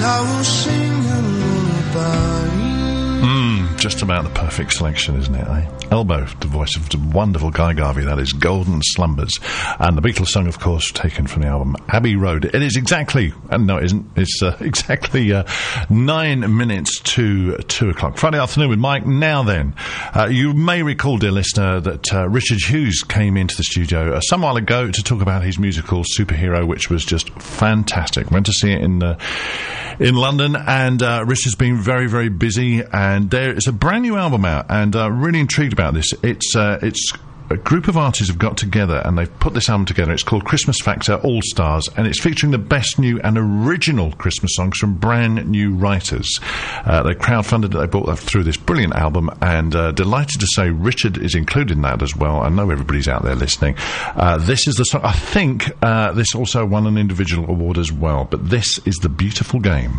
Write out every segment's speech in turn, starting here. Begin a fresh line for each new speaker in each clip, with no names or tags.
I will sing a lullaby.
Just about the perfect selection, isn't it, eh? Elbow, the voice of the wonderful Guy Garvey, that is Golden Slumbers. And the Beatles song, of course, taken from the album Abbey Road. It is exactly, no it isn't, it's exactly 9 minutes to 2 o'clock. Friday afternoon with Mike. Now then, you may recall, dear listener, that Richard Hughes came into the studio some while ago to talk about his musical Superhero, which was just fantastic. Went to see it in London, and Richard's been very, very busy, and there is a brand new album out, and really intrigued about this. It's a group of artists have got together and they've put this album together. It's called Christmas Factor All Stars, and it's featuring the best new and original Christmas songs from brand new writers. They crowdfunded it, they brought that through this brilliant album, and delighted to say Richard is included in that as well. I know everybody's out there listening. This is the song. I think this also won an individual award as well, but this is The Beautiful Game.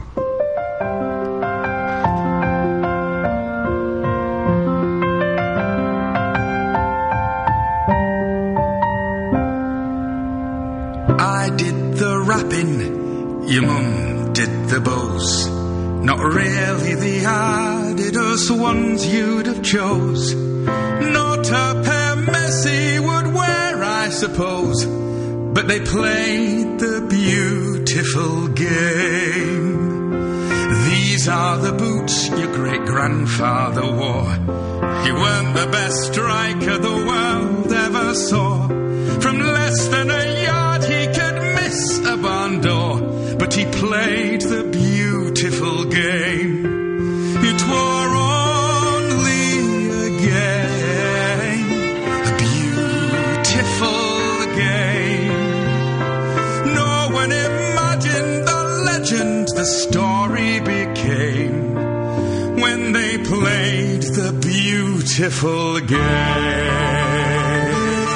Your mum did the bows, not really the Adidas ones you'd have chose. Not a pair Messi would wear, I suppose, but they played the beautiful game. These are the boots your great-grandfather wore. He weren't the best striker the world ever saw. From less than a yard he could miss a barn door, but he played the beautiful game. It were only a game, a beautiful game. No one imagined the legend the story became when they played the beautiful game.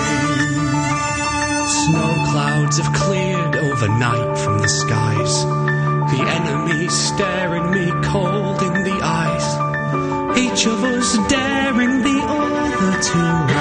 Snow clouds have cleared overnight from the skies. The enemy staring me cold in the eyes. Each of us daring the other to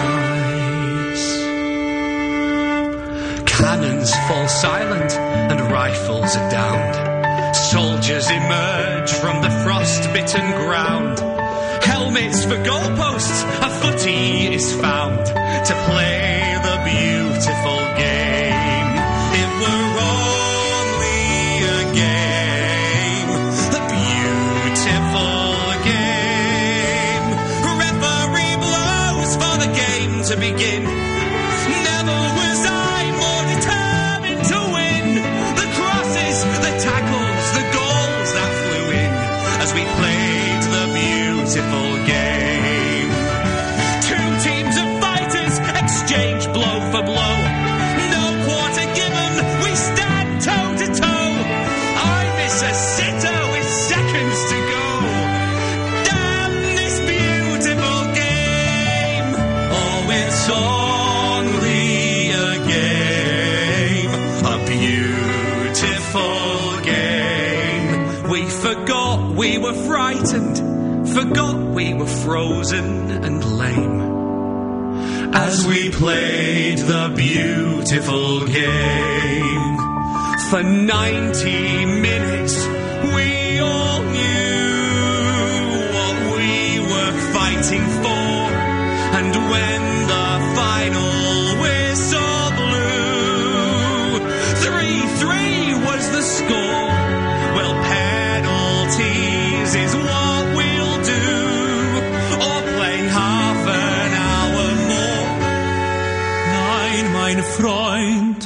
rise. Cannons fall silent and rifles are downed. Soldiers emerge from the frost-bitten ground. Helmets for goalposts, a footy is found to play the beautiful game. It were only a game, a beautiful game. Referee blows for the game to begin. Never was I more determined to win. The crosses, the tackles, the goals that flew in as we played the beautiful game. Two teams of fighters exchange blow for blow. No quarter given, we stand toe to toe. I miss a sitter with seconds to go. Damn this beautiful game. Oh, it's only a game, a beautiful game. We forgot we were frightened, forgot we were frozen and lame, as we played the beautiful game. For 90 minutes we all knew what we were fighting for, and when the final whistle blew, 3-3 was the score. Well, penalties is what we'll do, or play half an hour more. Nein, mein Freund,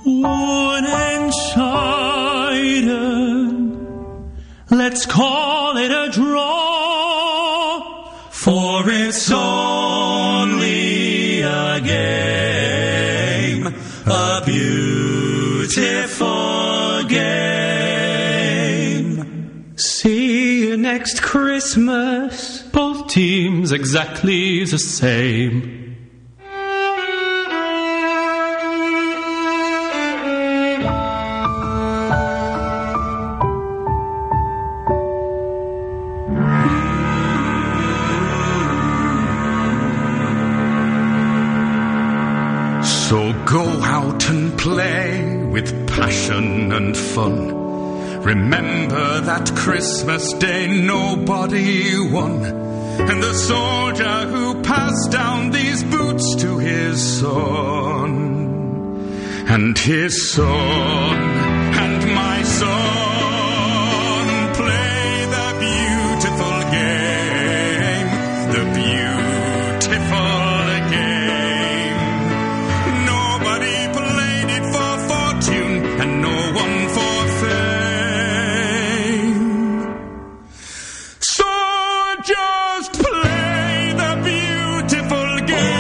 unentschieden. Let's call it a draw, for it's only a game, a beautiful game. See you next Christmas. Both teams exactly the same. So go out and play with passion and fun.
Remember that Christmas day nobody won, and the soldier who passed down these boots to his son. And his son and my son play the beautiful game, the beautiful game. Nobody played it for fortune and no one for fame. So just play the beautiful game.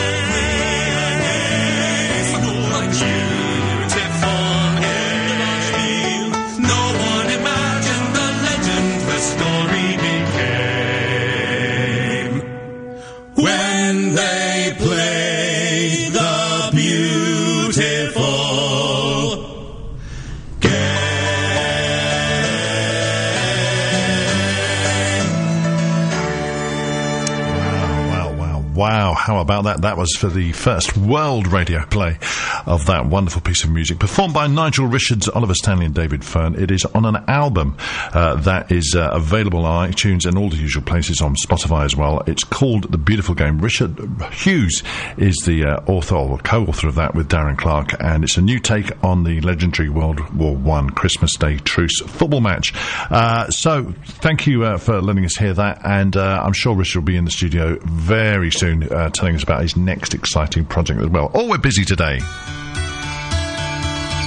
Wow, how about that? That was for the first world radio play of that wonderful piece of music, performed by Nigel Richards, Oliver Stanley and David Fern. It is on an album that is available on iTunes and all the usual places, on Spotify as well. It's called The Beautiful Game. Richard Hughes is the author or co-author of that with Darren Clark, and it's a new take on the legendary World War I Christmas Day truce football match. So thank you for letting us hear that, and I'm sure Richard will be in the studio very soon telling us about his next exciting project as well. Oh, we're busy today.